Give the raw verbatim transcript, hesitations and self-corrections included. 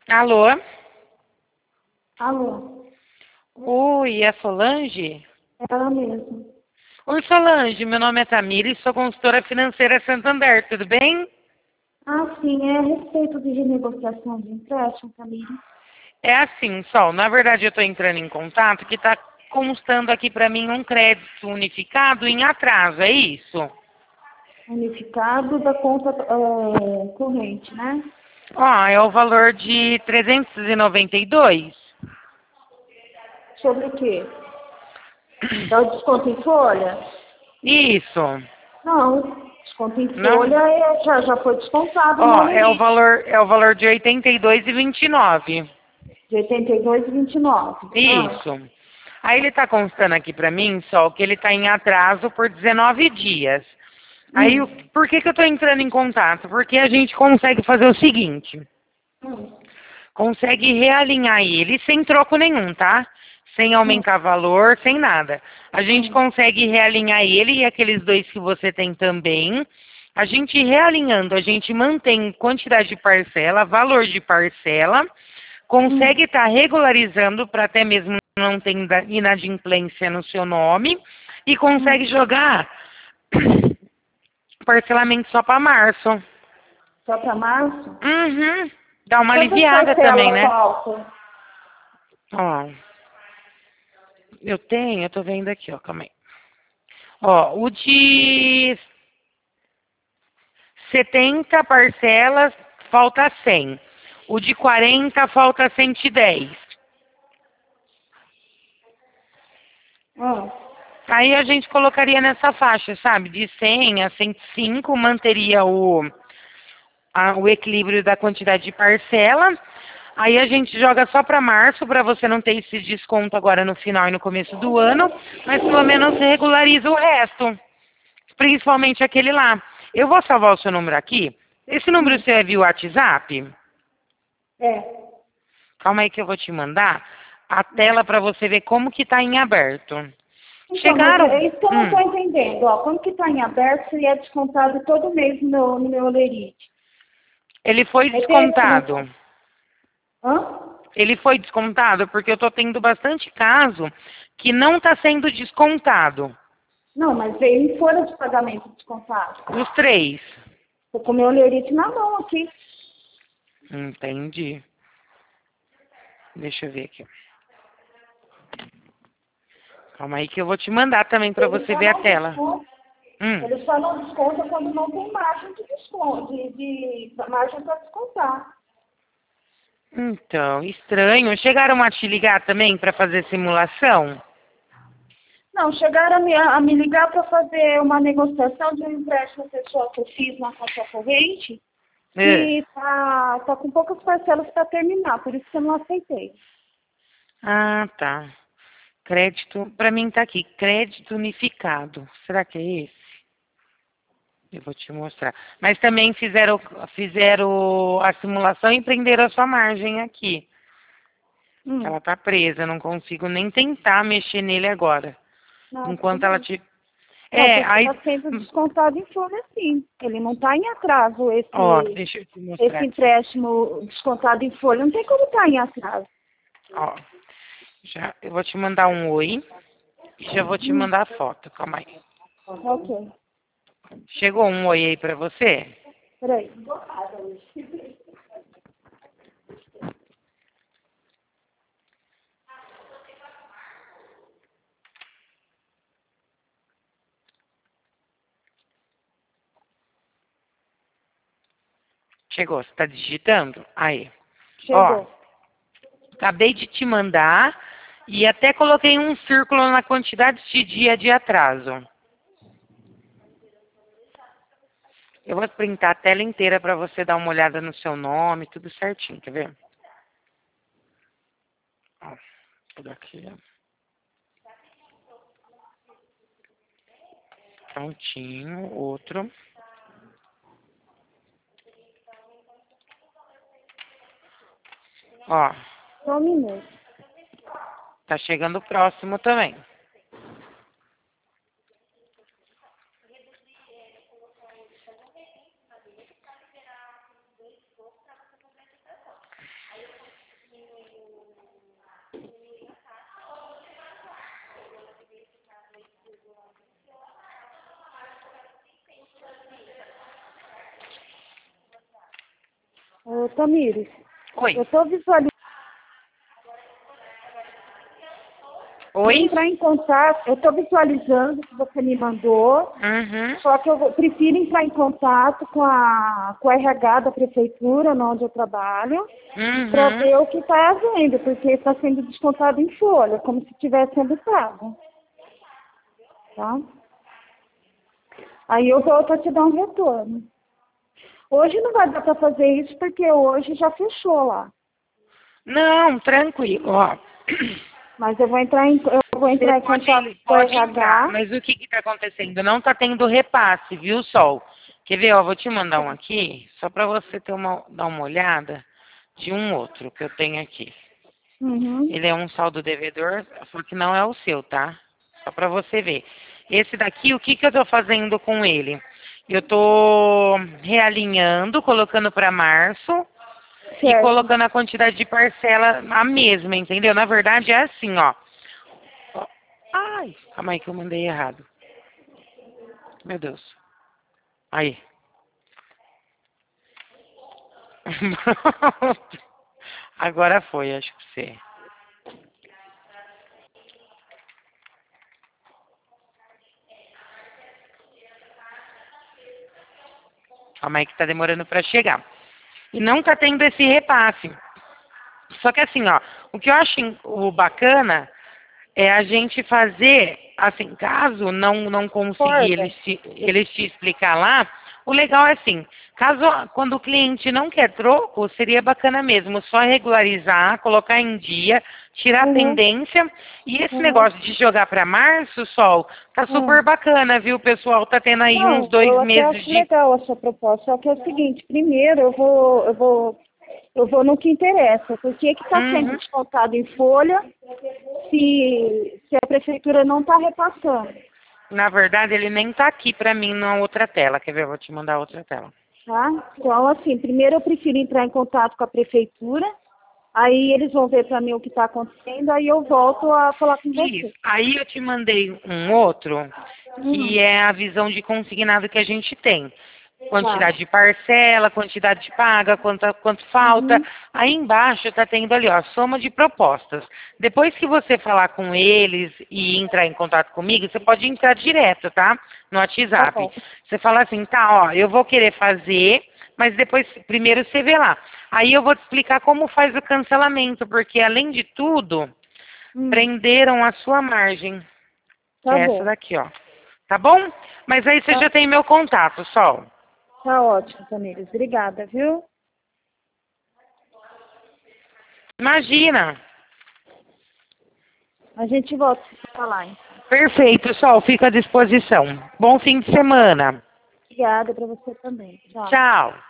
Alô? Alô, Oi, é a Solange? ela mesma. Oi, Solange, meu nome é Tamira e sou consultora financeira Santander, tudo bem? Ah, sim, é a respeito de renegociação de empréstimo, Camille. É assim, Sol, na verdade eu estou entrando em contato que está constando aqui para mim um crédito unificado em atraso, é isso? Unificado da conta é, corrente, né? Ó, é o valor de trezentos e noventa e dois. Sobre o quê? É o desconto em folha? Isso, Não, desconto em não? folha é- já, já foi descontado no Ó, é o limite valor, é o valor de oitenta e dois e vinte e nove. de oitenta e dois e vinte e nove. Ah, Isso. Aí ele está constando aqui para mim, Sol, que ele está em atraso por dezenove dias. Aí, o- hum, por que, que eu estou entrando em contato? Porque a gente consegue fazer o seguinte, hum, consegue realinhar ele sem troco nenhum, tá? Sem hum, aumentar valor, sem nada. A gente hum, consegue realinhar ele e aqueles dois que você tem também. A gente realinhando, a gente mantém quantidade de parcela, valor de parcela, consegue hum, estar regularizando para até mesmo não ter ina- inadimplência no seu nome e consegue hum. jogar parcelamento só para março. Só para março? Uhum. Dá uma Quantas aliviada também, parcelas né? faltam? Ó, eu tenho, eu tô vendo aqui, ó, calma aí. Ó, o de setenta parcelas falta cem. O de quarenta falta cento e dez. Ah, Aí a gente colocaria nessa faixa, sabe? De cem a cento e cinco, manteria o, a- o equilíbrio da quantidade de parcela. Aí a gente joga só para março, para você não ter esse desconto agora no final e no começo do ano, mas pelo menos regulariza o resto, principalmente aquele lá. Eu vou salvar o seu número aqui. Esse número hum, seu é via WhatsApp? é. Calma aí que eu vou te mandar a tela para você ver como que está em aberto. Então, mas Chegaram? é isso que eu não Hum, estou entendendo. Ó, quando que está em aberto, se é descontado todo mês no meu, no meu lerite. ele foi É desse, não? descontado. Hã? Ele foi descontado porque eu estou tendo bastante caso que não está sendo descontado. Não, mas veio em folha de pagamento descontado. Os três. Estou com o meu lerite na mão aqui. Entendi. Deixa eu ver aqui. Calma aí que eu vou te mandar também para Ele você só ver a não tela. desconta, Hum. ele só não desconta quando não tem margem de desconto, de, de margem para descontar. Então, estranho. Chegaram a te ligar também para fazer simulação? Não, chegaram a me, a me ligar para fazer uma negociação de um empréstimo pessoal que eu fiz na conta corrente, É. que tá, tá com poucas parcelas para terminar, por isso que eu não aceitei. Ah, tá. Crédito, para mim tá aqui, crédito unificado. Será que é esse? Eu vou te mostrar. Mas também fizeram, fizeram a simulação e prenderam a sua margem aqui. Que Hum, ela tá presa, eu não consigo nem tentar mexer nele agora. não, tudo Enquanto ela bem. te. Não, É, porque aí. está sendo descontado em folha sim. Ele não está em atraso, Ó, esse, deixa eu te mostrar esse aqui. empréstimo descontado em folha. Não tem como estar em atraso. Ó, já, eu vou te mandar um oi e já vou te Hum, mandar a foto. Calma aí. ok. Chegou um oi aí pra você? Peraí. Chegou, você tá digitando? Aí. Ó, Chegou. acabei de te mandar e até coloquei um círculo na quantidade de dia de atraso. Eu vou printar a tela inteira para você dar uma olhada no seu nome, tudo certinho, quer ver? Ó, tudo aqui, ó. Prontinho, outro. Ó, Só um minuto. tá chegando o próximo também. Ô, Tamires, Oi. eu estou visualizando Oi? entrar em contato, eu estou visualizando o que você me mandou, Uhum. só que eu vou- prefiro entrar em contato com a, com a R H da prefeitura, onde eu trabalho, para Uhum. ver o que está havendo, porque está sendo descontado em folha, como se estivesse sendo pago. Tá? Aí eu volto a te dar um retorno. Hoje não vai dar para fazer isso, porque hoje já fechou lá. Não, tranquilo, ó. Mas eu vou entrar em, eu vou Você entrar em contato pode, com o pode entrar, R H. mas o que que tá acontecendo? Não tá tendo repasse, viu, Sol? Quer ver, ó, vou te mandar um aqui, só para você ter uma, dar uma olhada de um outro que eu tenho aqui. Uhum. Ele é um saldo devedor, só que não é o seu, tá? Só para você ver. Esse daqui, o que que eu tô fazendo com ele? Eu tô realinhando, colocando para março e Certo. colocando a quantidade de parcela a mesma, entendeu? Na verdade é assim, ó. Ó, ai, calma aí que eu mandei errado. Meu Deus. Aí. Pronto. Agora foi, acho que você. Calma aí que tá demorando para chegar. E não tá tendo esse repasse. Só que assim, ó, o que eu acho in- o bacana é a gente fazer, assim, caso não não conseguir Corda. eles te, eles te explicar lá, o legal é assim, caso quando o cliente não quer troco, seria bacana mesmo, só regularizar, colocar em dia, tirar a Uhum. tendência, e esse Uhum. negócio de jogar para março, Sol, tá super Uhum. bacana, viu? O pessoal tá tendo aí uns Não, dois eu até meses acho de. legal a sua proposta, só que é o seguinte, primeiro eu vou, eu vou, eu vou no que interessa, porque que está sendo Uhum. descontado em folha se, se a prefeitura não está repassando, Na verdade, ele nem tá aqui pra mim na outra tela. Quer ver? Eu vou te mandar outra tela. tá? Então, assim, primeiro eu prefiro entrar em contato com a prefeitura, aí eles vão ver para mim o que está acontecendo, aí eu volto a falar com Isso. você. Aí eu te mandei um outro, Hum, que é a visão de consignado que a gente tem. tá. Quantidade de parcela, quantidade de paga, quanto, quanto falta. Uhum, Aí embaixo está tendo ali, ó, soma de propostas. Depois que você falar com eles e entrar em contato comigo, você pode entrar direto, tá? No tá WhatsApp. bom. Você fala assim, tá, ó, eu vou querer fazer, mas depois, primeiro você vê lá. Aí eu vou te explicar como faz o cancelamento, porque além de tudo, Hum, prenderam a sua margem, que tá é essa bom. daqui, ó. Tá bom? Mas aí você Tá, já tem meu contato, Sol. tá ótimo, Tamires. Obrigada, viu? Imagina. A gente volta a se falar, hein? Perfeito, Sol. Fico à disposição. Bom fim de semana. Obrigada para você também. Tchau. Tchau.